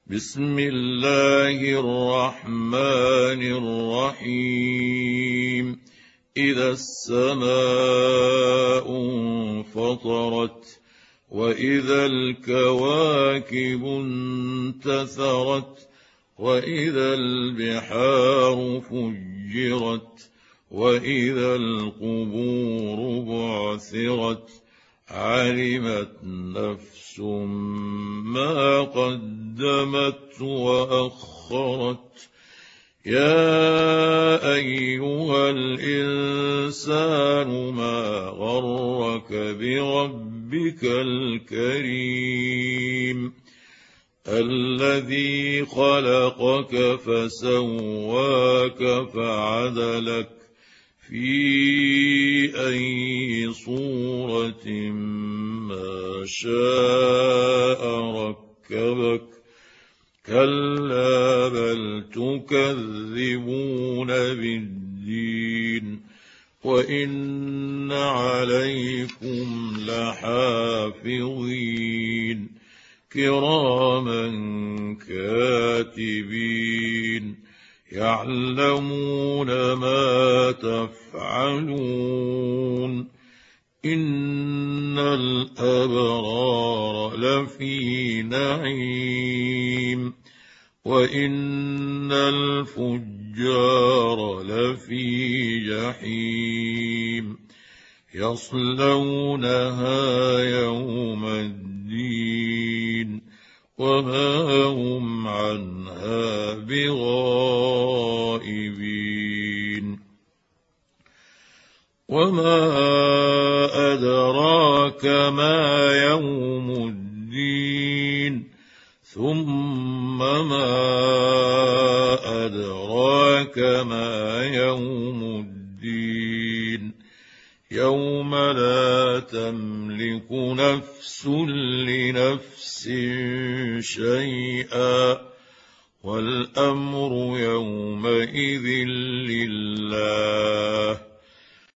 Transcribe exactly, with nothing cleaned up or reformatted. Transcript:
بسم الله الرحمن الرحيم إذا السماء انفطرت وإذا الكواكب انتثرت وإذا البحار فجرت وإذا القبور بعثرت علمت نفس ما قدمت وأخرت يا أيها الإنسان ما غرك بربك الكريم الذي خلقك فسواك فعدلك في أي صورة ما شاء ركبك كلا بل تكذبون بالدين وإن عليكم لحافظين كراما كاتبين يعلمون ما تفعلون إن الأبرار لفي نعيم وإن الفجار لفي جحيم يصلونها يوم الدين وما هم عنها بغائبين وما أدراك ما يوم الدين ثم ما أدراك ما يوم الدين يوم لا تملك نفس لنفس شيئا والأمر يومئذ لله